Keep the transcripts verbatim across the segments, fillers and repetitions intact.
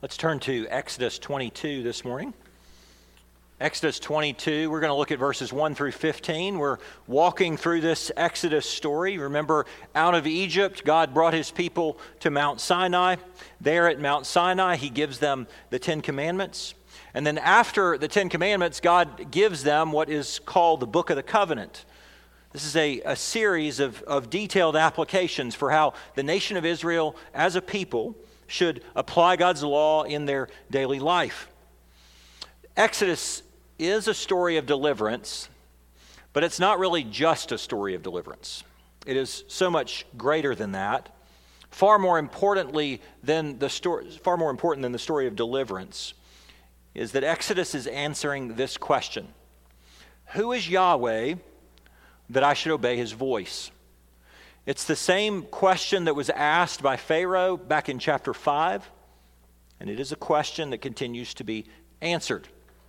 Let's turn to Exodus twenty-two this morning. Exodus twenty-two, we're going to look at verses one through fifteen. We're walking through this Exodus story. Remember, out of Egypt, God brought his people to Mount Sinai. There at Mount Sinai, he gives them the Ten Commandments. And then after the Ten Commandments, God gives them what is called the Book of the Covenant. This is a, a series of, of detailed applications for how the nation of Israel as a people should apply God's law in their daily life. Exodus is a story of deliverance, but it's not really just a story of deliverance. It is so much greater than that. Far more importantly than the story, far more important than the story of deliverance is that Exodus is answering this question: who is Yahweh that I should obey his voice? It's the same question that was asked by Pharaoh back in chapter five, and it is a question that continues to be answered.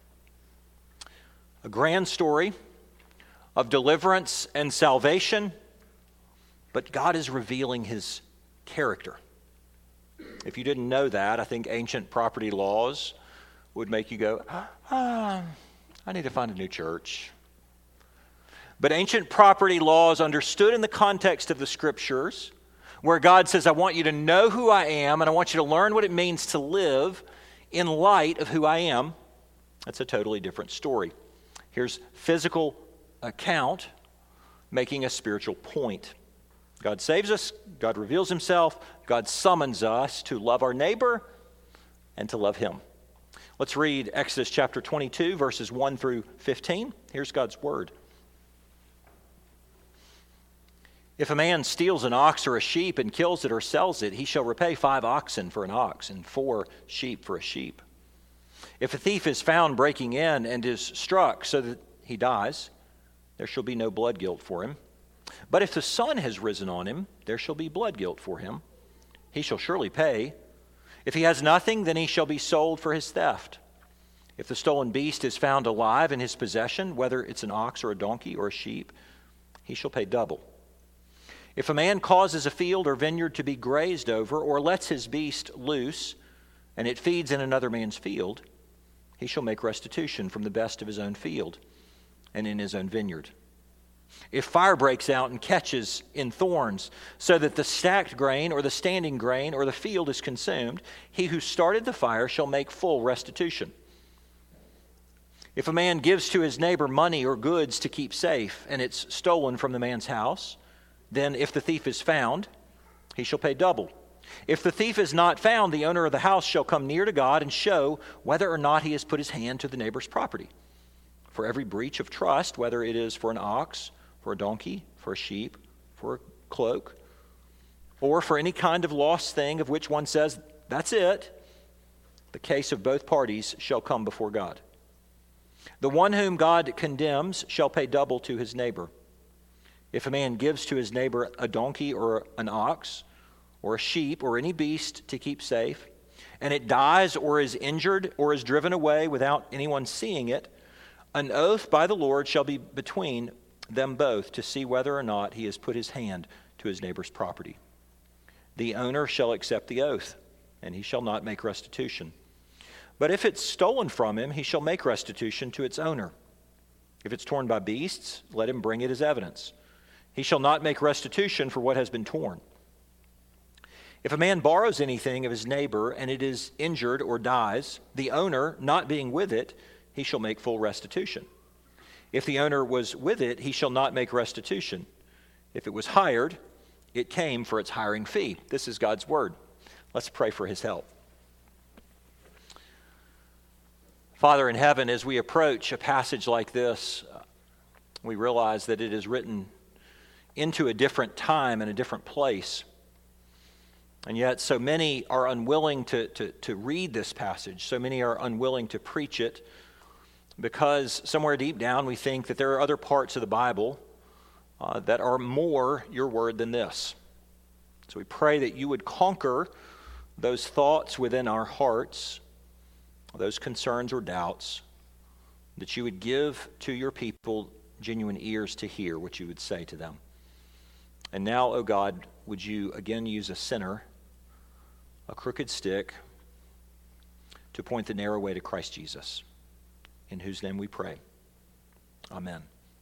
A grand story of deliverance and salvation, but God is revealing his character. If you didn't know that, I think ancient property laws would make you go, ah, I need to find a new church. But ancient property laws understood in the context of the Scriptures, where God says, I want you to know who I am, and I want you to learn what it means to live in light of who I am. That's a totally different story. Here's physical account making a spiritual point. God saves us, God reveals himself, God summons us to love our neighbor and to love him. Let's read Exodus chapter twenty-two, verses one through fifteen. Here's God's word. If a man steals an ox or a sheep and kills it or sells it, he shall repay five oxen for an ox and four sheep for a sheep. If a thief is found breaking in and is struck so that he dies, there shall be no blood guilt for him. But if the sun has risen on him, there shall be blood guilt for him. He shall surely pay. If he has nothing, then he shall be sold for his theft. If the stolen beast is found alive in his possession, whether it's an ox or a donkey or a sheep, he shall pay double. If a man causes a field or vineyard to be grazed over, or lets his beast loose, and it feeds in another man's field, he shall make restitution from the best of his own field and in his own vineyard. If fire breaks out and catches in thorns, so that the stacked grain or the standing grain or the field is consumed, he who started the fire shall make full restitution. If a man gives to his neighbor money or goods to keep safe, and it's stolen from the man's house, then if the thief is found, he shall pay double. If the thief is not found, the owner of the house shall come near to God and show whether or not he has put his hand to the neighbor's property. For every breach of trust, whether it is for an ox, for a donkey, for a sheep, for a cloak, or for any kind of lost thing of which one says, that's it, the case of both parties shall come before God. The one whom God condemns shall pay double to his neighbor. If a man gives to his neighbor a donkey or an ox or a sheep or any beast to keep safe, and it dies or is injured or is driven away without anyone seeing it, an oath by the Lord shall be between them both to see whether or not he has put his hand to his neighbor's property. The owner shall accept the oath, and he shall not make restitution. But if it's stolen from him, he shall make restitution to its owner. If it's torn by beasts, let him bring it as evidence. He shall not make restitution for what has been torn. If a man borrows anything of his neighbor and it is injured or dies, the owner, not being with it, he shall make full restitution. If the owner was with it, he shall not make restitution. If it was hired, it came for its hiring fee. This is God's word. Let's pray for his help. Father in heaven, as we approach a passage like this, we realize that it is written into a different time and a different place. And yet so many are unwilling to, to, to read this passage. So many are unwilling to preach it because somewhere deep down we think that there are other parts of the Bible uh, that are more your word than this. So we pray that you would conquer those thoughts within our hearts, those concerns or doubts, that you would give to your people genuine ears to hear what you would say to them. And now, O God, would you again use a sinner, a crooked stick, to point the narrow way to Christ Jesus, in whose name we pray. Amen.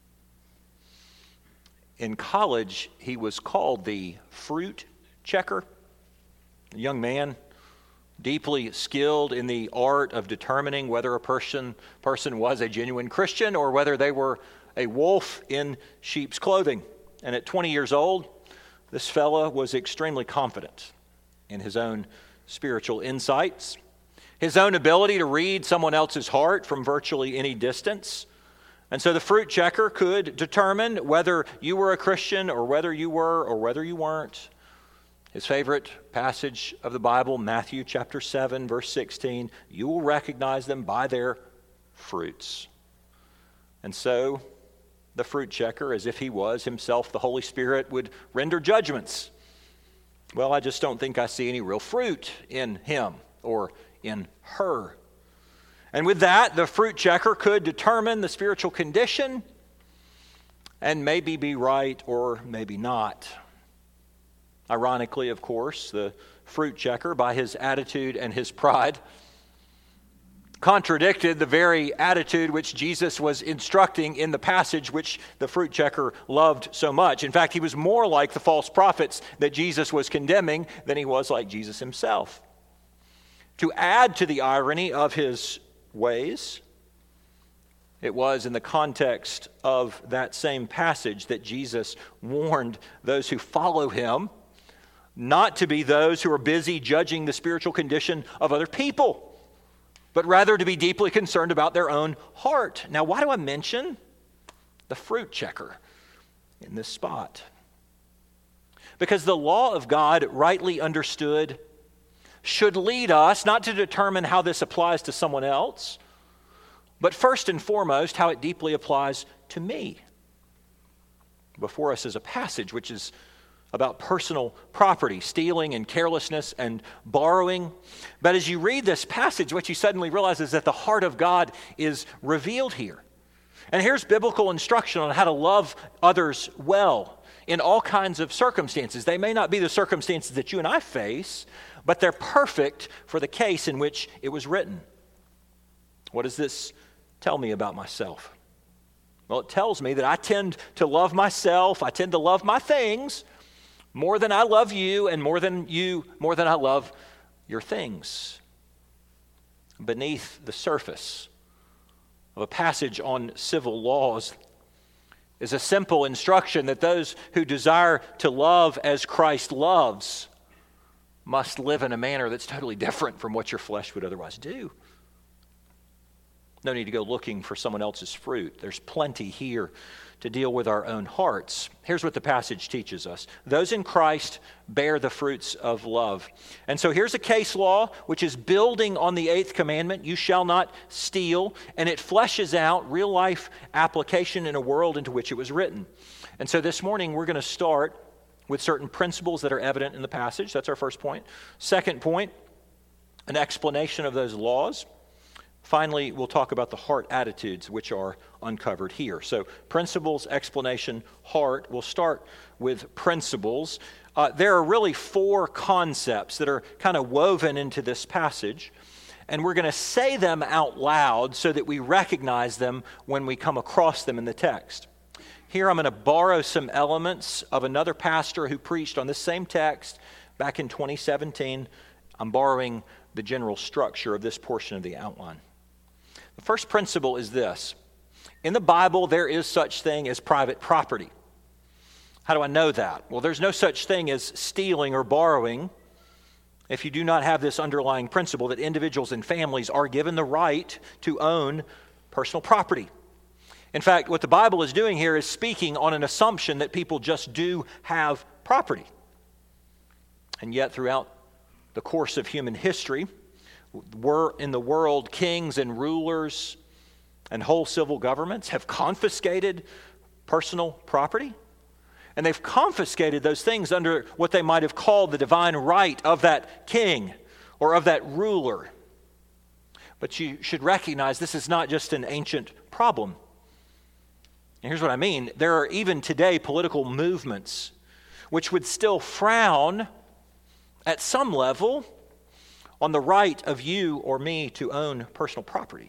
In college, he was called the fruit checker. A young man, deeply skilled in the art of determining whether a person, person was a genuine Christian or whether they were a wolf in sheep's clothing. And at twenty years old, this fella was extremely confident in his own spiritual insights, his own ability to read someone else's heart from virtually any distance. And so the fruit checker could determine whether you were a Christian or whether you were or whether you weren't. His favorite passage of the Bible, Matthew chapter seven, verse sixteen, you will recognize them by their fruits. And so the fruit checker, as if he was himself the Holy Spirit, would render judgments. Well, I just don't think I see any real fruit in him or in her. And with that, the fruit checker could determine the spiritual condition and maybe be right or maybe not. Ironically, of course, the fruit checker, by his attitude and his pride, contradicted the very attitude which Jesus was instructing in the passage which the fruit checker loved so much. In fact, he was more like the false prophets that Jesus was condemning than he was like Jesus himself. To add to the irony of his ways, it was in the context of that same passage that Jesus warned those who follow him not to be those who are busy judging the spiritual condition of other people, but rather to be deeply concerned about their own heart. Now, why do I mention the fruit checker in this spot? Because the law of God, rightly understood, should lead us not to determine how this applies to someone else, but first and foremost, how it deeply applies to me. Before us is a passage which is about personal property, stealing and carelessness and borrowing. But as you read this passage, what you suddenly realize is that the heart of God is revealed here. And here's biblical instruction on how to love others well in all kinds of circumstances. They may not be the circumstances that you and I face, but they're perfect for the case in which it was written. What does this tell me about myself? Well, it tells me that I tend to love myself, I tend to love my things more than I love you and more than you, more than I love your things. Beneath the surface of a passage on civil laws is a simple instruction that those who desire to love as Christ loves must live in a manner that's totally different from what your flesh would otherwise do. No need to go looking for someone else's fruit. There's plenty here to deal with our own hearts. Here's what the passage teaches us. Those in Christ bear the fruits of love. And so here's a case law which is building on the eighth commandment, you shall not steal, and it fleshes out real life application in a world into which it was written. And so this morning we're going to start with certain principles that are evident in the passage. That's our first point. Second point, an explanation of those laws. Finally, we'll talk about the heart attitudes which are uncovered here. So principles, explanation, heart. We'll start with principles. Uh, there are really four concepts that are kind of woven into this passage, and we're going to say them out loud so that we recognize them when we come across them in the text. Here I'm going to borrow some elements of another pastor who preached on this same text back in twenty seventeen. I'm borrowing the general structure of this portion of the outline. The first principle is this. In the Bible, there is such thing as private property. How do I know that? Well, there's no such thing as stealing or borrowing if you do not have this underlying principle that individuals and families are given the right to own personal property. In fact, what the Bible is doing here is speaking on an assumption that people just do have property. And yet, throughout the course of human history, were in the world, kings and rulers and whole civil governments have confiscated personal property. And they've confiscated those things under what they might have called the divine right of that king or of that ruler. But you should recognize this is not just an ancient problem. And here's what I mean. There are even today political movements which would still frown at some level on the right of you or me to own personal property,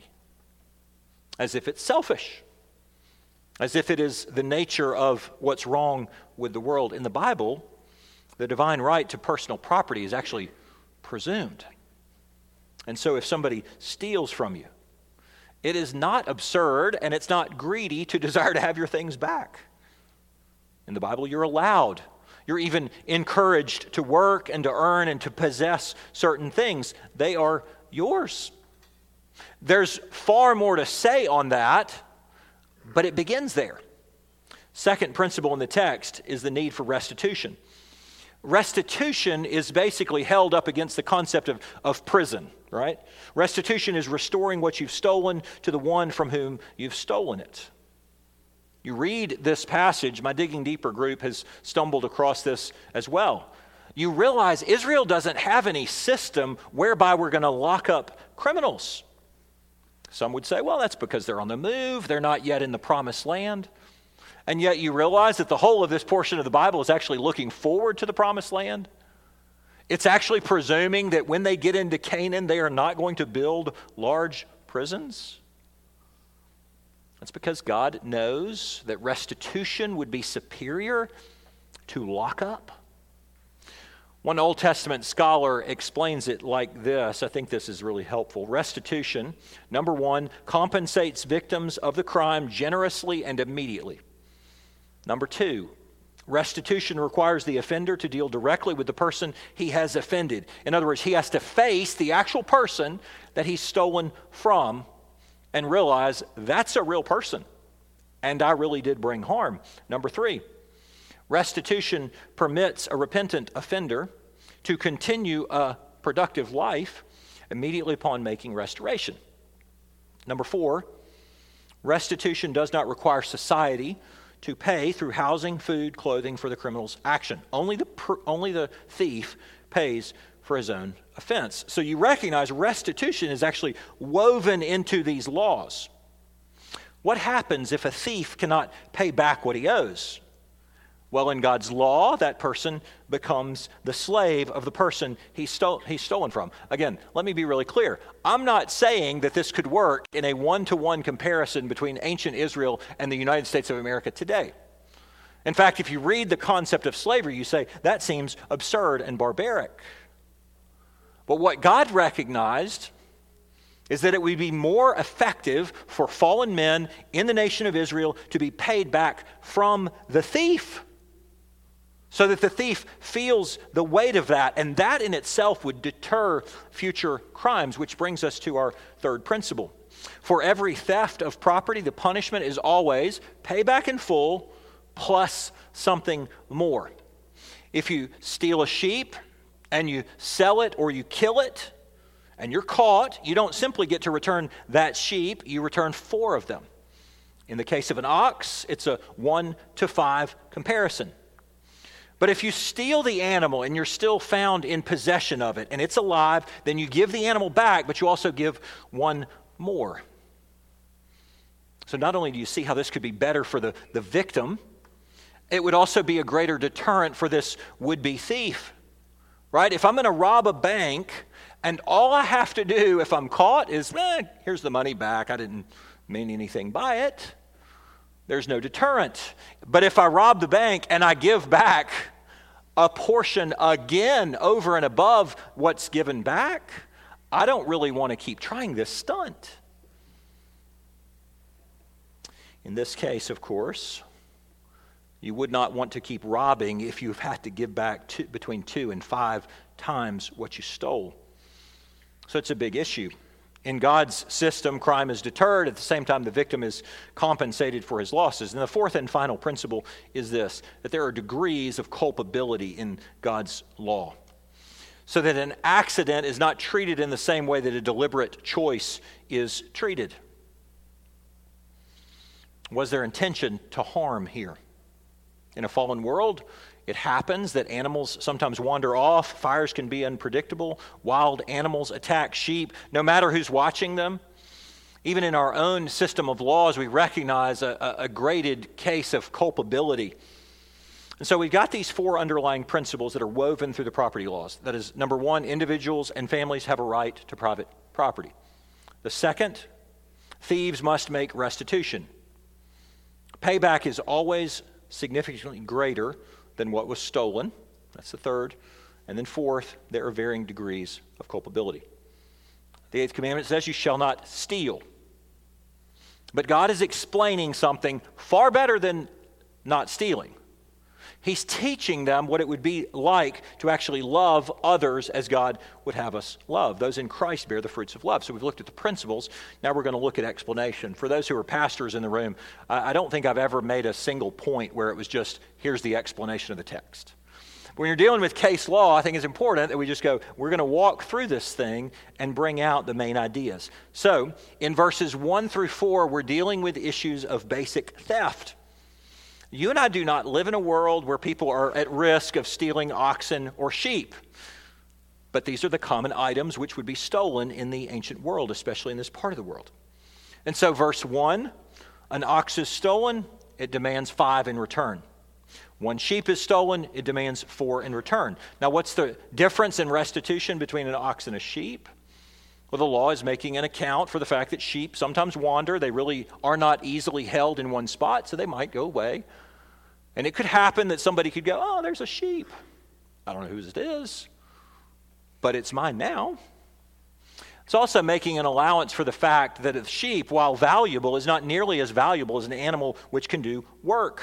as if it's selfish, as if it is the nature of what's wrong with the world. In the Bible, the divine right to personal property is actually presumed. And so if somebody steals from you, it is not absurd and it's not greedy to desire to have your things back. In the Bible, you're allowed. You're even encouraged to work and to earn and to possess certain things. They are yours. There's far more to say on that, but it begins there. Second principle in the text is the need for restitution. Restitution is basically held up against the concept of, of prison, right? Restitution is restoring what you've stolen to the one from whom you've stolen it. You read this passage, my Digging Deeper group has stumbled across this as well. You realize Israel doesn't have any system whereby we're going to lock up criminals. Some would say, well, that's because they're on the move, they're not yet in the promised land. And yet you realize that the whole of this portion of the Bible is actually looking forward to the promised land. It's actually presuming that when they get into Canaan, they are not going to build large prisons. That's because God knows that restitution would be superior to lockup. One Old Testament scholar explains it like this. I think this is really helpful. Restitution, number one, compensates victims of the crime generously and immediately. Number two, restitution requires the offender to deal directly with the person he has offended. In other words, he has to face the actual person that he's stolen from and realize that's a real person, and I really did bring harm. Number three, restitution permits a repentant offender to continue a productive life immediately upon making restoration. Number four, restitution does not require society to pay through housing, food, clothing for the criminal's action. Only the, only the thief pays for his own offense. So you recognize restitution is actually woven into these laws. What happens if a thief cannot pay back what he owes? Well, in God's law, that person becomes the slave of the person he stole, he's stolen from. Again, let me be really clear. I'm not saying that this could work in a one-to-one comparison between ancient Israel and the United States of America today. In fact, if you read the concept of slavery, you say, that seems absurd and barbaric. But what God recognized is that it would be more effective for fallen men in the nation of Israel to be paid back from the thief, so that the thief feels the weight of that, and that in itself would deter future crimes, which brings us to our third principle. For every theft of property, the punishment is always pay back in full plus something more. If you steal a sheep and you sell it or you kill it, and you're caught, you don't simply get to return that sheep, you return four of them. In the case of an ox, it's a one to five comparison. But if you steal the animal and you're still found in possession of it and it's alive, then you give the animal back, but you also give one more. So not only do you see how this could be better for the, the victim, it would also be a greater deterrent for this would-be thief. Right? If I'm going to rob a bank and all I have to do if I'm caught is, eh, here's the money back, I didn't mean anything by it, there's no deterrent. But if I rob the bank and I give back a portion again over and above what's given back, I don't really want to keep trying this stunt. In this case, of course, you would not want to keep robbing if you've had to give back two, between two and five times what you stole. So it's a big issue. In God's system, crime is deterred. At the same time, the victim is compensated for his losses. And the fourth and final principle is this, that there are degrees of culpability in God's law, so that an accident is not treated in the same way that a deliberate choice is treated. Was there intention to harm here? In a fallen world, it happens that animals sometimes wander off. Fires can be unpredictable. Wild animals attack sheep, no matter who's watching them. Even in our own system of laws, we recognize a, a graded case of culpability. And so we've got these four underlying principles that are woven through the property laws. That is, number one, individuals and families have a right to private property. The second, thieves must make restitution. Payback is always significantly greater than what was stolen. That's the third. And then fourth, there are varying degrees of culpability. The eighth commandment says, you shall not steal. But God is explaining something far better than not stealing. He's teaching them what it would be like to actually love others as God would have us love. Those in Christ bear the fruits of love. So we've looked at the principles. Now we're going to look at explanation. For those who are pastors in the room, I don't think I've ever made a single point where it was just, here's the explanation of the text. When you're dealing with case law, I think it's important that we just go, we're going to walk through this thing and bring out the main ideas. So in verses one through four, we're dealing with issues of basic theft. You and I do not live in a world where people are at risk of stealing oxen or sheep. But these are the common items which would be stolen in the ancient world, especially in this part of the world. And so verse one, an ox is stolen, it demands five in return. One sheep is stolen, it demands four in return. Now, what's the difference in restitution between an ox and a sheep? Well, the law is making an account for the fact that sheep sometimes wander. They really are not easily held in one spot, so they might go away. And it could happen that somebody could go, oh, there's a sheep. I don't know whose it is, but it's mine now. It's also making an allowance for the fact that a sheep, while valuable, is not nearly as valuable as an animal which can do work.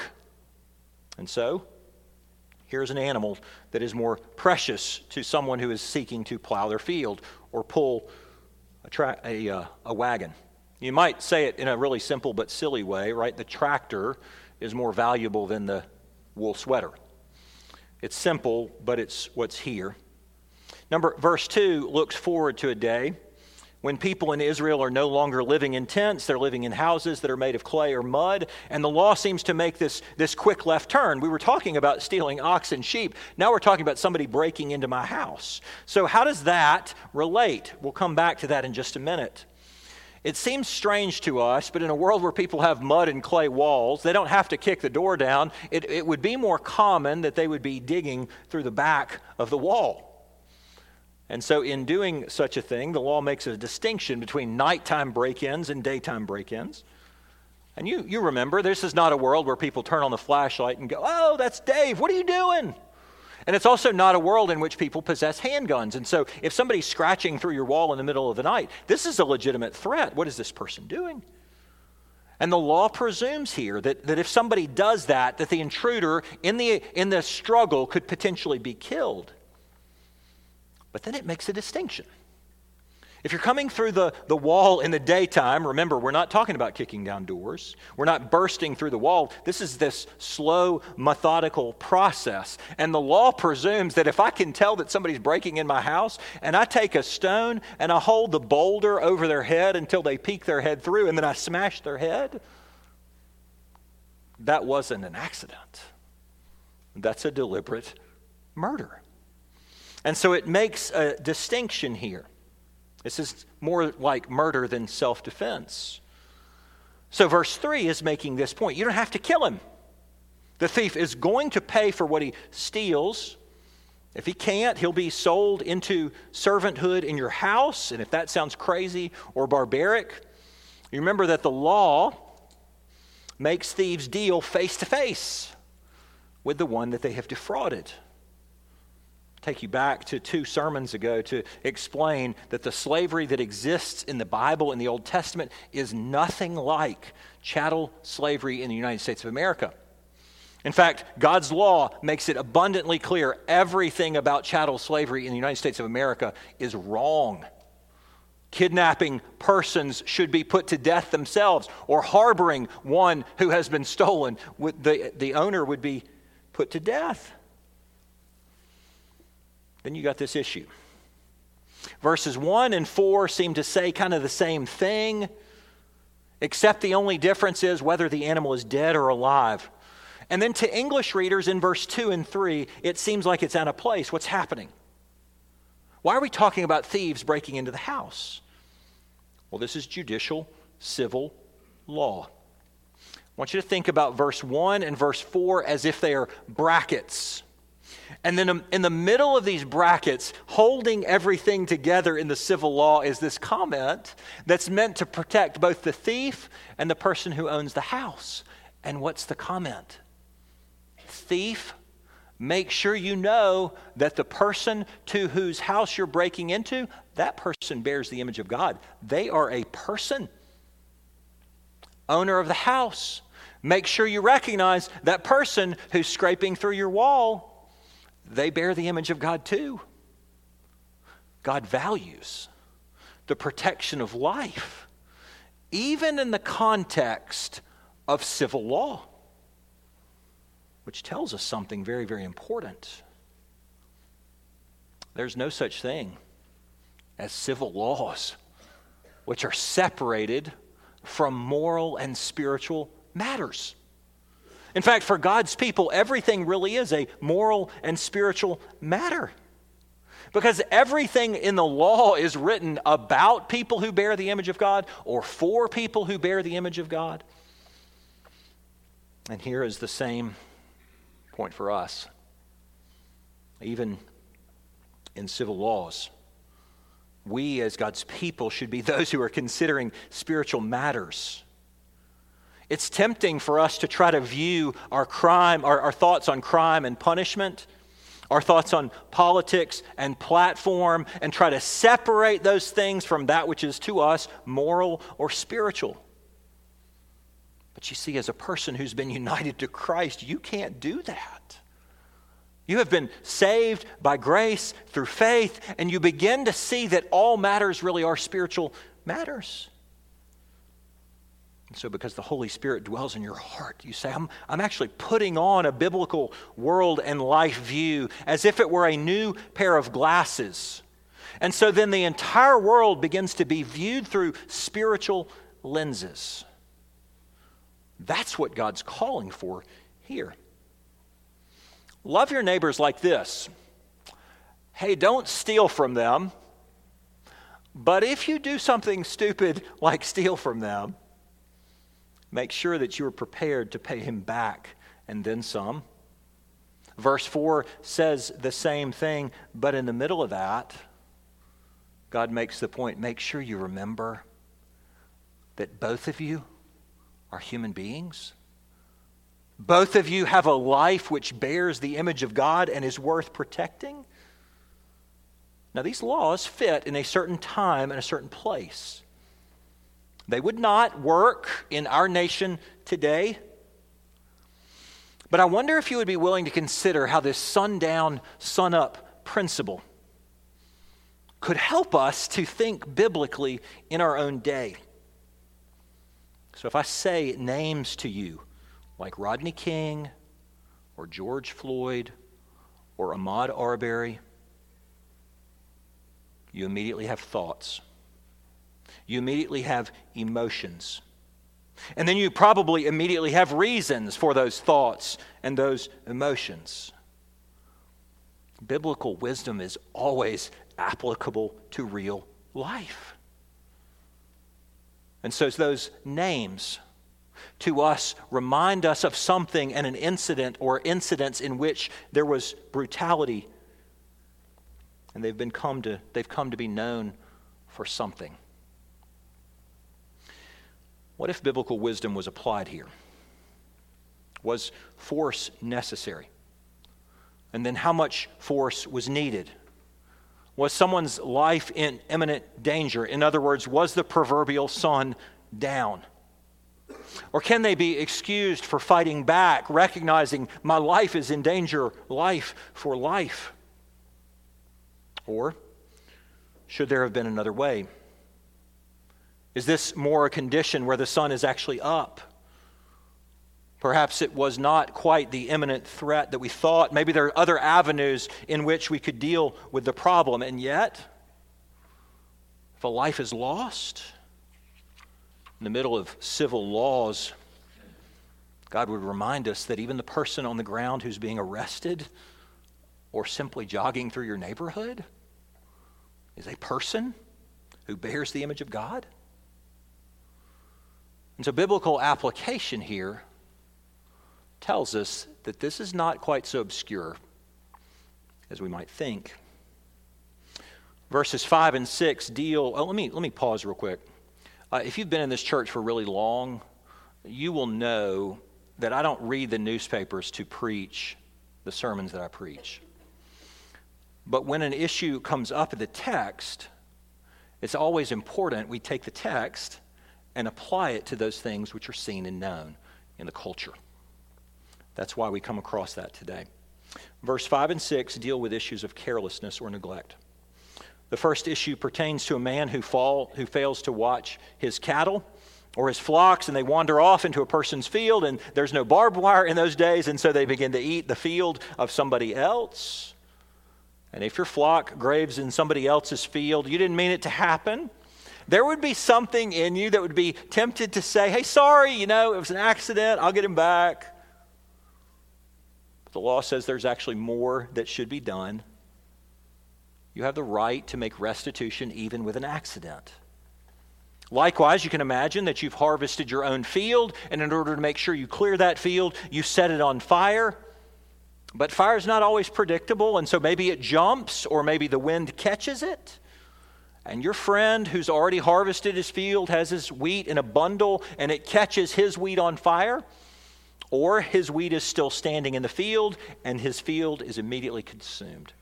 And so, here's an animal that is more precious to someone who is seeking to plow their field or pull a, tra- a, uh, a wagon. You might say it in a really simple but silly way, right? The tractor is more valuable than the wool sweater. It's simple, but it's what's here. Number, verse two looks forward to a day when people in Israel are no longer living in tents, they're living in houses that are made of clay or mud, and the law seems to make this, this quick left turn. We were talking about stealing ox and sheep. Now we're talking about somebody breaking into my house. So how does that relate? We'll come back to that in just a minute. It seems strange to us, but in a world where people have mud and clay walls, they don't have to kick the door down. It, it would be more common that they would be digging through the back of the wall. And so in doing such a thing, the law makes a distinction between nighttime break-ins and daytime break-ins. And you, you remember, this is not a world where people turn on the flashlight and go, oh, that's Dave, what are you doing? And it's also not a world in which people possess handguns. And so if somebody's scratching through your wall in the middle of the night, this is a legitimate threat. What is this person doing? And the law presumes here that, that if somebody does that, that the intruder in the, in the struggle could potentially be killed. But then it makes a distinction. If you're coming through the, the wall in the daytime, remember, we're not talking about kicking down doors. We're not bursting through the wall. This is this slow, methodical process. And the law presumes that if I can tell that somebody's breaking in my house, and I take a stone and I hold the boulder over their head until they peek their head through, and then I smash their head, that wasn't an accident. That's a deliberate murder. And so it makes a distinction here. This is more like murder than self-defense. So verse three is making this point. You don't have to kill him. The thief is going to pay for what he steals. If he can't, he'll be sold into servanthood in your house. And if that sounds crazy or barbaric, you remember that the law makes thieves deal face to face with the one that they have defrauded. Take you back to two sermons ago to explain that the slavery that exists in the Bible in the Old Testament is nothing like chattel slavery in the United States of America. In fact, God's law makes it abundantly clear everything about chattel slavery in the United States of America is wrong. Kidnapping persons should be put to death themselves, or harboring one who has been stolen, the, the owner would be put to death. Then you got this issue. Verses one and four seem to say kind of the same thing, except the only difference is whether the animal is dead or alive. And then to English readers in verse two and three, it seems like it's out of place. What's happening? Why are we talking about thieves breaking into the house? Well, this is judicial civil law. want you to think about verse one and verse four as if they are brackets. And then in the middle of these brackets, holding everything together in the civil law, is this comment that's meant to protect both the thief and the person who owns the house. And what's the comment? Thief, make sure you know that the person to whose house you're breaking into, that person bears the image of God. They are a person. Owner of the house, make sure you recognize that person who's scraping through your wall, they bear the image of God too. God values the protection of life, even in the context of civil law, which tells us something very, very important. There's no such thing as civil laws which are separated from moral and spiritual matters. In fact, for God's people, everything really is a moral and spiritual matter. Because everything in the law is written about people who bear the image of God or for people who bear the image of God. And here is the same point for us. Even in civil laws, we as God's people should be those who are considering spiritual matters. It's tempting for us to try to view our crime, our, our thoughts on crime and punishment, our thoughts on politics and platform, and try to separate those things from that which is to us moral or spiritual. But you see, as a person who's been united to Christ, you can't do that. You have been saved by grace through faith, and you begin to see that all matters really are spiritual matters. And so because the Holy Spirit dwells in your heart, you say, I'm, I'm actually putting on a biblical world and life view as if it were a new pair of glasses. And so then the entire world begins to be viewed through spiritual lenses. That's what God's calling for here. Love your neighbors like this. Hey, don't steal from them. But if you do something stupid like steal from them, make sure that you are prepared to pay him back and then some. Verse four says the same thing, but in the middle of that, God makes the point, make sure you remember that both of you are human beings. Both of you have a life which bears the image of God and is worth protecting. Now, these laws fit in a certain time and a certain place. They would not work in our nation today. But I wonder if you would be willing to consider how this sundown, sunup principle could help us to think biblically in our own day. So if I say names to you like Rodney King or George Floyd or Ahmaud Arbery, you immediately have thoughts. You immediately have emotions. And then you probably immediately have reasons for those thoughts and those emotions. Biblical wisdom is always applicable to real life. And so those names to us remind us of something and an incident or incidents in which there was brutality, and they've been come to they've come to be known for something. What if biblical wisdom was applied here? Was force necessary? And then how much force was needed? Was someone's life in imminent danger? In other words, was the proverbial sun down? Or can they be excused for fighting back, recognizing my life is in danger, life for life? Or should there have been another way? Is this more a condition where the sun is actually up? Perhaps it was not quite the imminent threat that we thought. Maybe there are other avenues in which we could deal with the problem. And yet, if a life is lost in the middle of civil laws, God would remind us that even the person on the ground who's being arrested or simply jogging through your neighborhood is a person who bears the image of God. And so biblical application here tells us that this is not quite so obscure as we might think. Verses five and six deal, oh, let me, let me pause real quick. Uh, if you've been in this church for really long, you will know that I don't read the newspapers to preach the sermons that I preach. But when an issue comes up in the text, it's always important we take the text and apply it to those things which are seen and known in the culture. That's why we come across that today. Verse five and six deal with issues of carelessness or neglect. The first issue pertains to a man who fall, who fails to watch his cattle or his flocks, and they wander off into a person's field, and there's no barbed wire in those days, and so they begin to eat the field of somebody else. And if your flock graves in somebody else's field, you didn't mean it to happen, there would be something in you that would be tempted to say, hey, sorry, you know, it was an accident, I'll get him back. But the law says there's actually more that should be done. You have the right to make restitution even with an accident. Likewise, you can imagine that you've harvested your own field, and in order to make sure you clear that field, you set it on fire. But fire is not always predictable, and so maybe it jumps, or maybe the wind catches it. And your friend who's already harvested his field has his wheat in a bundle, and it catches his wheat on fire. Or his wheat is still standing in the field, and his field is immediately consumed.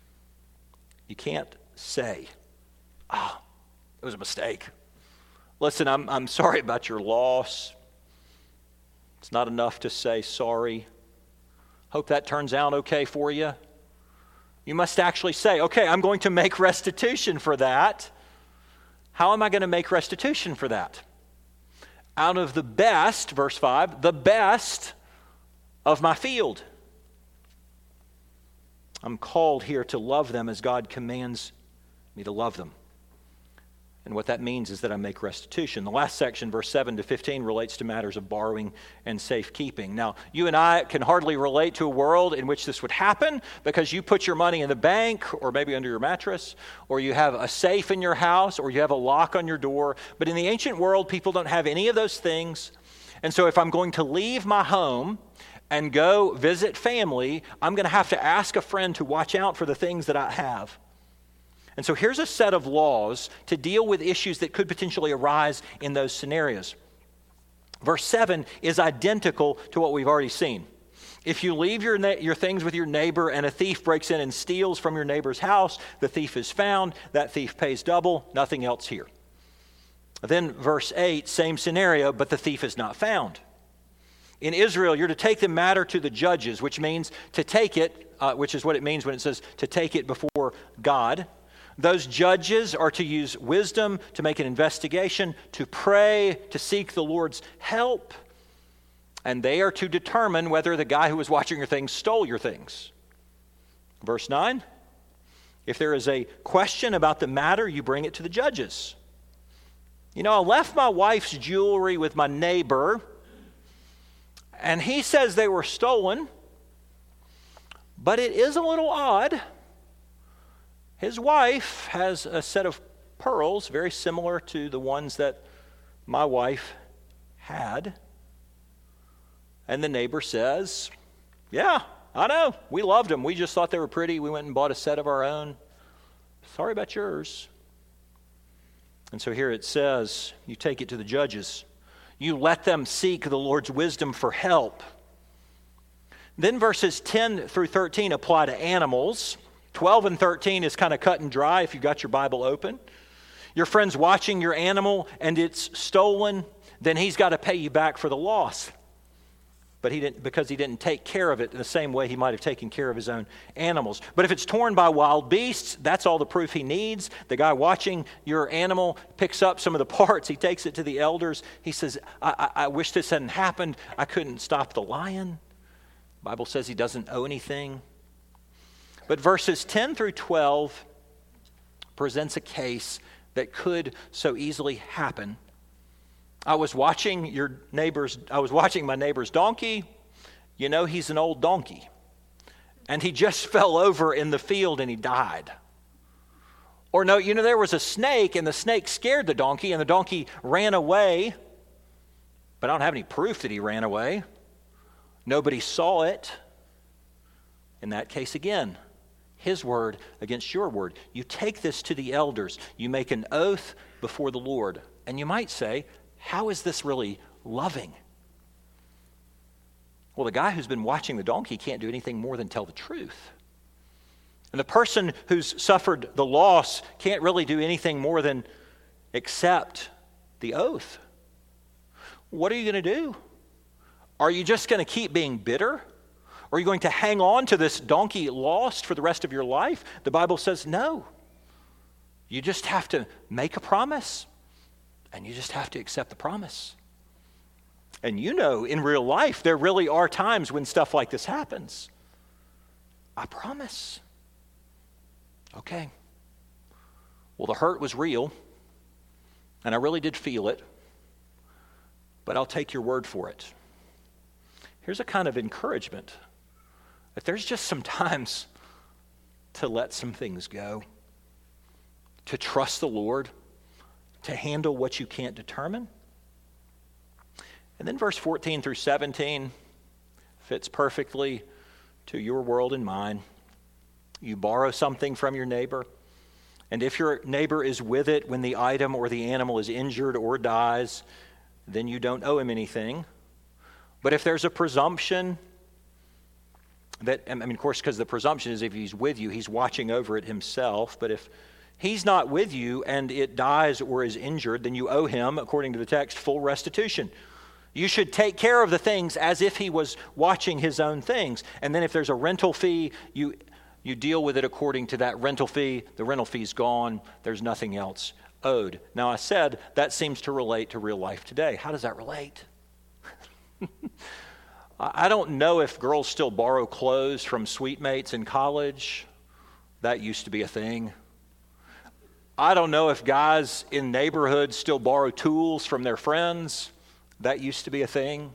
You can't say, ah, oh, it was a mistake. Listen, I'm, I'm sorry about your loss. It's not enough to say sorry. Hope that turns out okay for you. You must actually say, okay, I'm going to make restitution for that. How am I going to make restitution for that? Out of the best, verse five, the best of my field. I'm called here to love them as God commands me to love them. And what that means is that I make restitution. The last section, verse seven to fifteen, relates to matters of borrowing and safekeeping. Now, you and I can hardly relate to a world in which this would happen because you put your money in the bank or maybe under your mattress, or you have a safe in your house, or you have a lock on your door. But in the ancient world, people don't have any of those things. And so if I'm going to leave my home and go visit family, I'm going to have to ask a friend to watch out for the things that I have. And so here's a set of laws to deal with issues that could potentially arise in those scenarios. Verse seven is identical to what we've already seen. If you leave your, na- your things with your neighbor and a thief breaks in and steals from your neighbor's house, the thief is found, that thief pays double, nothing else here. Then verse eight, same scenario, but the thief is not found. In Israel, you're to take the matter to the judges, which means to take it, uh, which is what it means when it says to take it before God. Those judges are to use wisdom to make an investigation, to pray, to seek the Lord's help. And they are to determine whether the guy who was watching your things stole your things. Verse nine, if there is a question about the matter, you bring it to the judges. You know, I left my wife's jewelry with my neighbor, and he says they were stolen, but it is a little odd. His wife has a set of pearls very similar to the ones that my wife had. And the neighbor says, yeah, I know. We loved them. We just thought they were pretty. We went and bought a set of our own. Sorry about yours. And so here it says, you take it to the judges. You let them seek the Lord's wisdom for help. Then verses ten through thirteen apply to animals. twelve and thirteen is kind of cut and dry if you've got your Bible open. Your friend's watching your animal and it's stolen, then he's got to pay you back for the loss. But he didn't, because he didn't take care of it in the same way he might have taken care of his own animals. But if it's torn by wild beasts, that's all the proof he needs. The guy watching your animal picks up some of the parts. He takes it to the elders. He says, I, I, I wish this hadn't happened. I couldn't stop the lion. The Bible says he doesn't owe anything. But verses ten through twelve presents a case that could so easily happen. I was watching your neighbor's, I was watching my neighbor's donkey. You know, he's an old donkey. And he just fell over in the field and he died. Or no, you know, there was a snake and the snake scared the donkey and the donkey ran away. but I don't have any proof that he ran away. Nobody saw it. In that case, again, his word against your word. You take this to the elders. You make an oath before the Lord. And you might say, how is this really loving? Well, the guy who's been watching the donkey can't do anything more than tell the truth. And the person who's suffered the loss can't really do anything more than accept the oath. What are you going to do? Are you just going to keep being bitter? Or are you going to hang on to this donkey lost for the rest of your life? The Bible says no. You just have to make a promise, and you just have to accept the promise. And you know, in real life, there really are times when stuff like this happens. I promise. Okay. Well, the hurt was real, and I really did feel it, but I'll take your word for it. Here's a kind of encouragement that there's just some times to let some things go, to trust the Lord, to handle what you can't determine. And then verse fourteen through seventeen fits perfectly to your world and mine. You borrow something from your neighbor, and if your neighbor is with it when the item or the animal is injured or dies, then you don't owe him anything. But if there's a presumption that, I mean, of course, because the presumption is if he's with you, he's watching over it himself. But if he's not with you and it dies or is injured, then you owe him, according to the text, full restitution. You should take care of the things as if he was watching his own things. And then if there's a rental fee, you you deal with it according to that rental fee. The rental fee's gone. There's nothing else owed. Now, I said that seems to relate to real life today. How does that relate? I don't know if girls still borrow clothes from sweetmates in college. That used to be a thing. I don't know if guys in neighborhoods still borrow tools from their friends. That used to be a thing.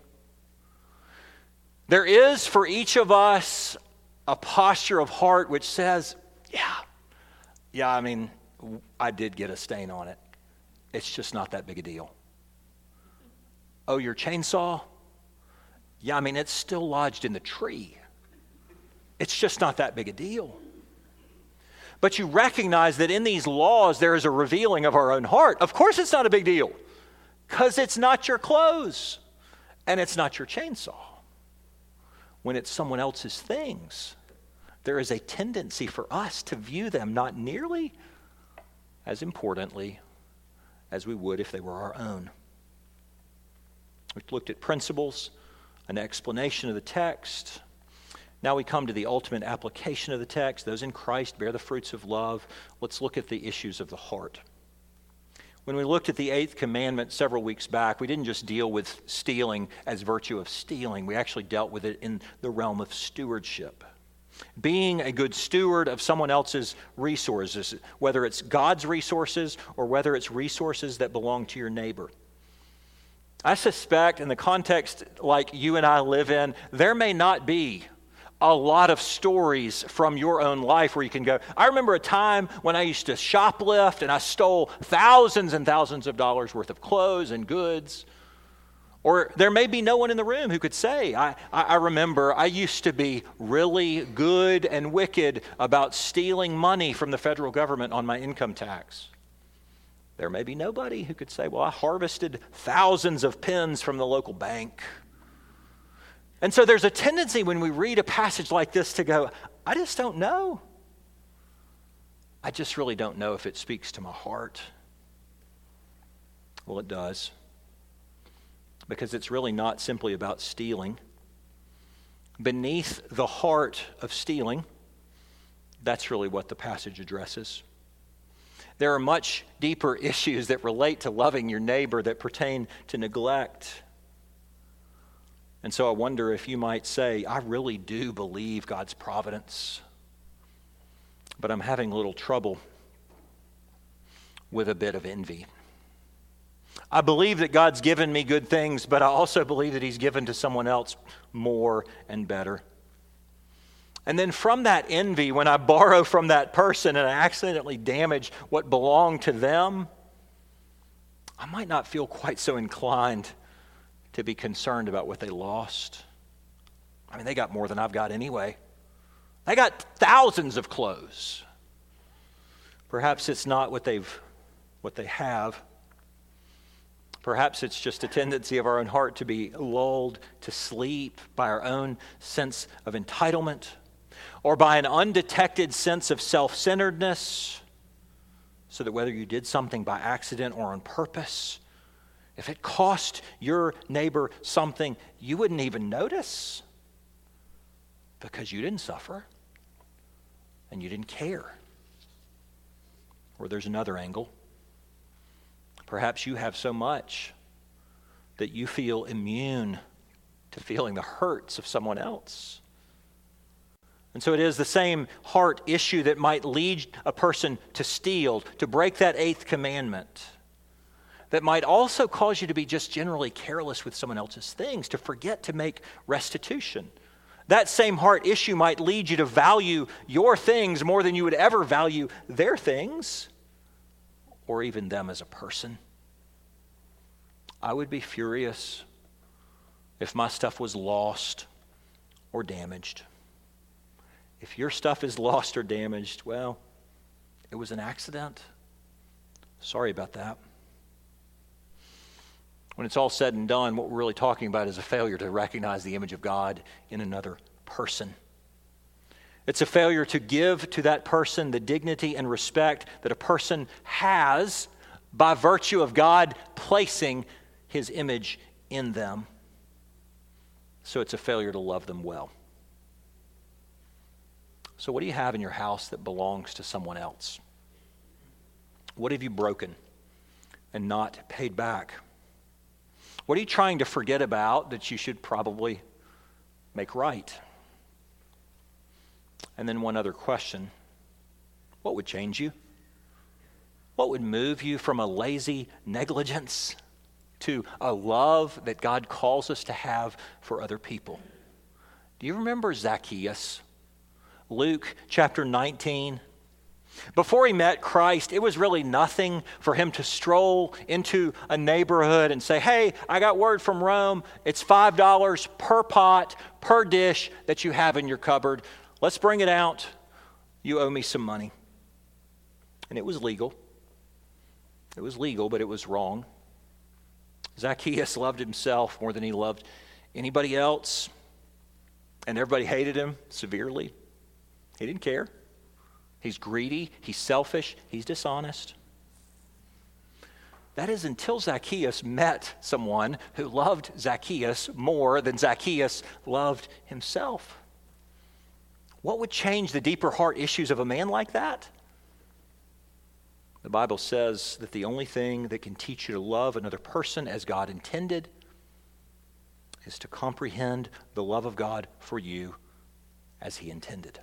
There is for each of us a posture of heart which says, yeah, yeah, I mean, I did get a stain on it. It's just not that big a deal. Oh, your chainsaw? Yeah, I mean, it's still lodged in the tree. It's just not that big a deal. But you recognize that in these laws, there is a revealing of our own heart. Of course it's not a big deal, because it's not your clothes, and it's not your chainsaw. When it's someone else's things, there is a tendency for us to view them not nearly as importantly as we would if they were our own. We've looked at principles, an explanation of the text. Now we come to the ultimate application of the text. Those in Christ bear the fruits of love. Let's look at the issues of the heart. When we looked at the eighth commandment several weeks back, we didn't just deal with stealing as virtue of stealing. We actually dealt with it in the realm of stewardship. Being a good steward of someone else's resources, whether it's God's resources or whether it's resources that belong to your neighbor. I suspect in the context like you and I live in, there may not be a lot of stories from your own life where you can go, I remember a time when I used to shoplift and I stole thousands and thousands of dollars worth of clothes and goods. Or there may be no one in the room who could say, I, I, I remember I used to be really good and wicked about stealing money from the federal government on my income tax. There may be nobody who could say, well, I harvested thousands of pens from the local bank. And so there's a tendency when we read a passage like this to go, I just don't know. I just really don't know if it speaks to my heart. Well, it does. Because it's really not simply about stealing. Beneath the heart of stealing, that's really what the passage addresses. There are much deeper issues that relate to loving your neighbor that pertain to neglect. And so I wonder if you might say, I really do believe God's providence, but I'm having a little trouble with a bit of envy. I believe that God's given me good things, but I also believe that He's given to someone else more and better. And then from that envy, when I borrow from that person and I accidentally damage what belonged to them, I might not feel quite so inclined to be concerned about what they lost. I mean, they got more than I've got anyway. They got thousands of clothes. Perhaps it's not what they've, what they have. Perhaps it's just a tendency of our own heart to be lulled to sleep by our own sense of entitlement, or by an undetected sense of self-centeredness, so that whether you did something by accident or on purpose, if it cost your neighbor something, you wouldn't even notice because you didn't suffer and you didn't care. Or there's another angle. Perhaps you have so much that you feel immune to feeling the hurts of someone else. And so it is the same heart issue that might lead a person to steal, to break that eighth commandment, that might also cause you to be just generally careless with someone else's things, to forget to make restitution. That same heart issue might lead you to value your things more than you would ever value their things, or even them as a person. I would be furious if my stuff was lost or damaged. If your stuff is lost or damaged, well, it was an accident. Sorry about that. When it's all said and done, what we're really talking about is a failure to recognize the image of God in another person. It's a failure to give to that person the dignity and respect that a person has by virtue of God placing His image in them. So it's a failure to love them well. So what do you have in your house that belongs to someone else? What have you broken and not paid back? What are you trying to forget about that you should probably make right? And then one other question. What would change you? What would move you from a lazy negligence to a love that God calls us to have for other people? Do you remember Zacchaeus? Luke chapter nineteen. Before he met Christ, it was really nothing for him to stroll into a neighborhood and say, hey, I got word from Rome. It's five dollars per pot, per dish that you have in your cupboard. Let's bring it out. You owe me some money. And it was legal. It was legal, but it was wrong. Zacchaeus loved himself more than he loved anybody else. And everybody hated him severely. He didn't care. He's greedy, he's selfish, he's dishonest. That is until Zacchaeus met someone who loved Zacchaeus more than Zacchaeus loved himself. What would change the deeper heart issues of a man like that? The Bible says that the only thing that can teach you to love another person as God intended is to comprehend the love of God for you as He intended.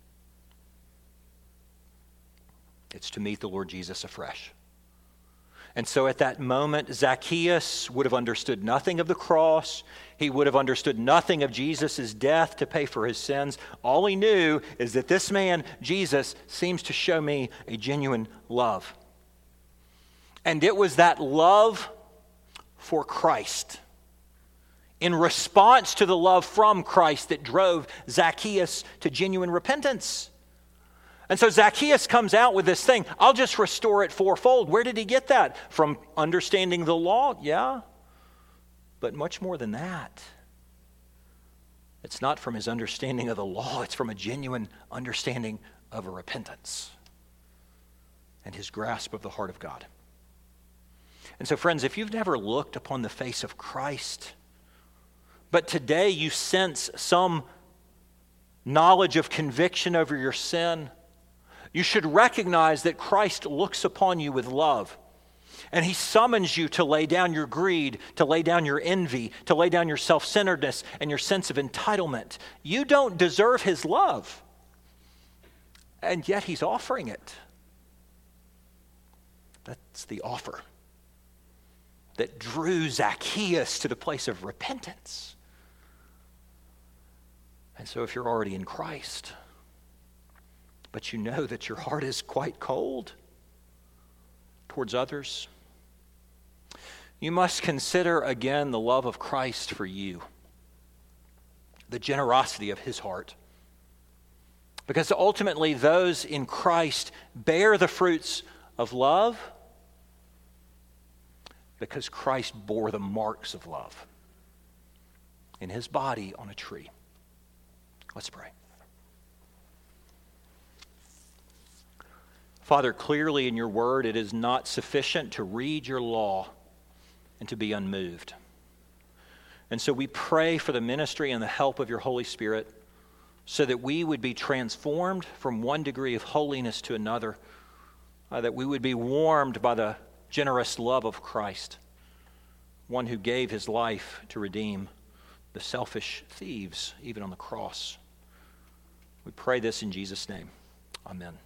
It's to meet the Lord Jesus afresh. And so at that moment, Zacchaeus would have understood nothing of the cross. He would have understood nothing of Jesus' death to pay for his sins. All he knew is that this man, Jesus, seems to show me a genuine love. And it was that love for Christ, in response to the love from Christ, that drove Zacchaeus to genuine repentance. And so Zacchaeus comes out with this thing, I'll just restore it fourfold. Where did he get that? From understanding the law? Yeah. But much more than that. It's not from his understanding of the law. It's from a genuine understanding of a repentance and his grasp of the heart of God. And so, friends, if you've never looked upon the face of Christ, but today you sense some knowledge of conviction over your sin, you should recognize that Christ looks upon you with love. And He summons you to lay down your greed, to lay down your envy, to lay down your self-centeredness and your sense of entitlement. You don't deserve His love. And yet He's offering it. That's the offer that drew Zacchaeus to the place of repentance. And so if you're already in Christ, but you know that your heart is quite cold towards others, you must consider again the love of Christ for you, the generosity of his heart. Because ultimately, those in Christ bear the fruits of love because Christ bore the marks of love in his body on a tree. Let's pray. Father, clearly in your word, it is not sufficient to read your law and to be unmoved. And so we pray for the ministry and the help of your Holy Spirit so that we would be transformed from one degree of holiness to another, uh, that we would be warmed by the generous love of Christ, one who gave his life to redeem the selfish thieves, even on the cross. We pray this in Jesus' name. Amen.